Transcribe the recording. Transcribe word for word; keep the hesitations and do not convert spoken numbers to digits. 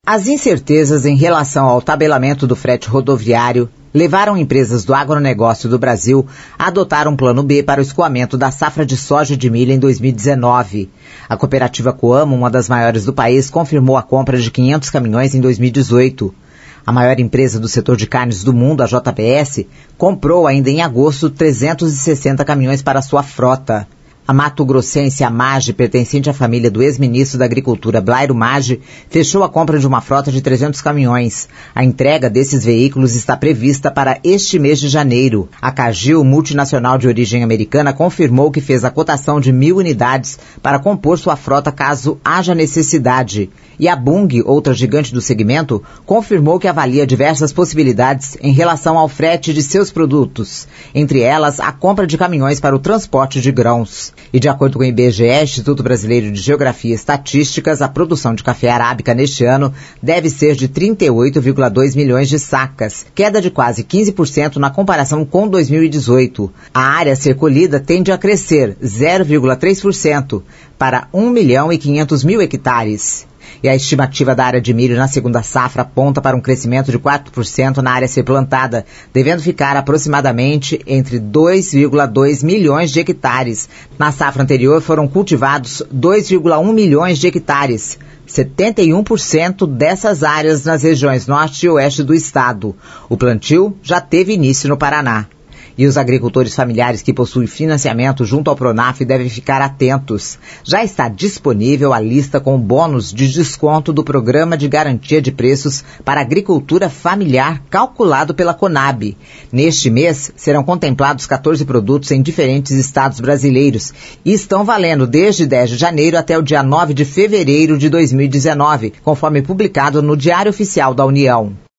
As incertezas em relação ao tabelamento do frete rodoviário levaram empresas do agronegócio do Brasil a adotar um plano B para o escoamento da safra de soja e de milho em dois mil e dezenove. A cooperativa Coamo, uma das maiores do país, confirmou a compra de quinhentos caminhões em dois mil e dezoito. A maior empresa do setor de carnes do mundo, a J B S, comprou ainda em agosto trezentos e sessenta caminhões para sua frota. A Mato Grossense Amage, pertencente à família do ex-ministro da Agricultura Blairo Maggi, fechou a compra de uma frota de trezentos caminhões. A entrega desses veículos está prevista para este mês de janeiro. A Cargill, multinacional de origem americana, confirmou que fez a cotação de mil unidades para compor sua frota caso haja necessidade. E a Bunge, outra gigante do segmento, confirmou que avalia diversas possibilidades em relação ao frete de seus produtos, entre elas a compra de caminhões para o transporte de grãos. E de acordo com o I B G E, Instituto Brasileiro de Geografia e Estatísticas, a produção de café arábica neste ano deve ser de trinta e oito vírgula dois milhões de sacas, queda de quase quinze por cento na comparação com dois mil e dezoito. A área a ser colhida tende a crescer zero vírgula três por cento para um milhão e quinhentos mil hectares. E a estimativa da área de milho na segunda safra aponta para um crescimento de quatro por cento na área a ser plantada, devendo ficar aproximadamente entre dois vírgula dois milhões de hectares. Na safra anterior foram cultivados dois vírgula um milhões de hectares, setenta e um por cento dessas áreas nas regiões norte e oeste do estado. O plantio já teve início no Paraná. E os agricultores familiares que possuem financiamento junto ao Pronaf devem ficar atentos. Já está disponível a lista com bônus de desconto do Programa de Garantia de Preços para Agricultura Familiar calculado pela Conab. Neste mês, serão contemplados quatorze produtos em diferentes estados brasileiros e estão valendo desde dez de janeiro até o dia nove de fevereiro de dois mil e dezenove, conforme publicado no Diário Oficial da União.